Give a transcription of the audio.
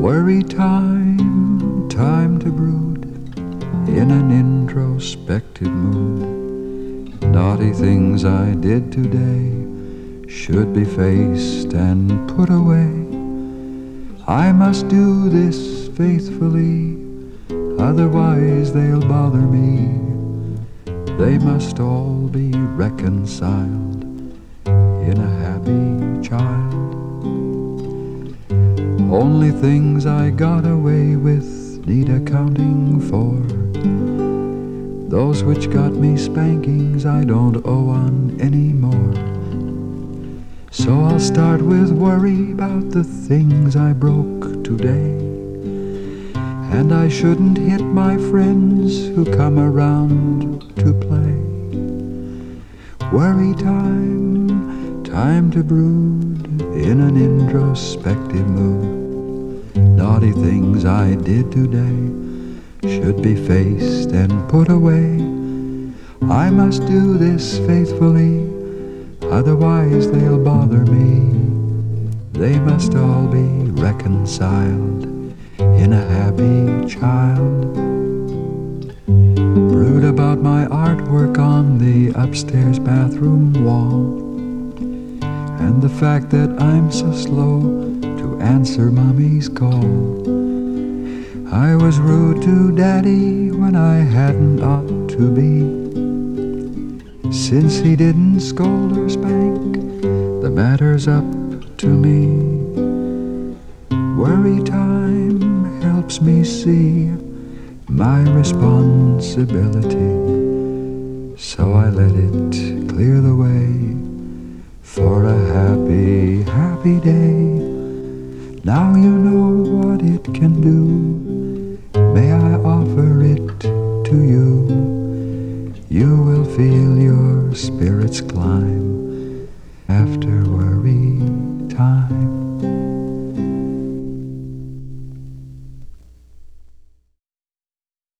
Worry time, time to brood in an introspective mood. Naughty things I did today should be faced and put away. I must do this faithfully, otherwise they'll bother me. They must all be reconciled in a happy child. Only things I got away with need accounting for. Those which got me spankings I don't owe on anymore. So I'll start with worry about the things I broke today. And I shouldn't hit my friends who come around to play. Worry time, time to brood in an introspective mood. Naughty things I did today should be faced and put away. I must do this faithfully, otherwise they'll bother me. They must all be reconciled in a happy child. Brood about my artwork on the upstairs bathroom wall, and the fact that I'm so slow to answer Mommy's call. I was rude to Daddy when I hadn't ought to be. Since he didn't scold or spank, the matter's up to me. Worry time helps me see my responsibility, so I let it clear the way for a happy, happy day. Now you know what it can do. May I offer it to you? You will feel your spirits climb after worry time.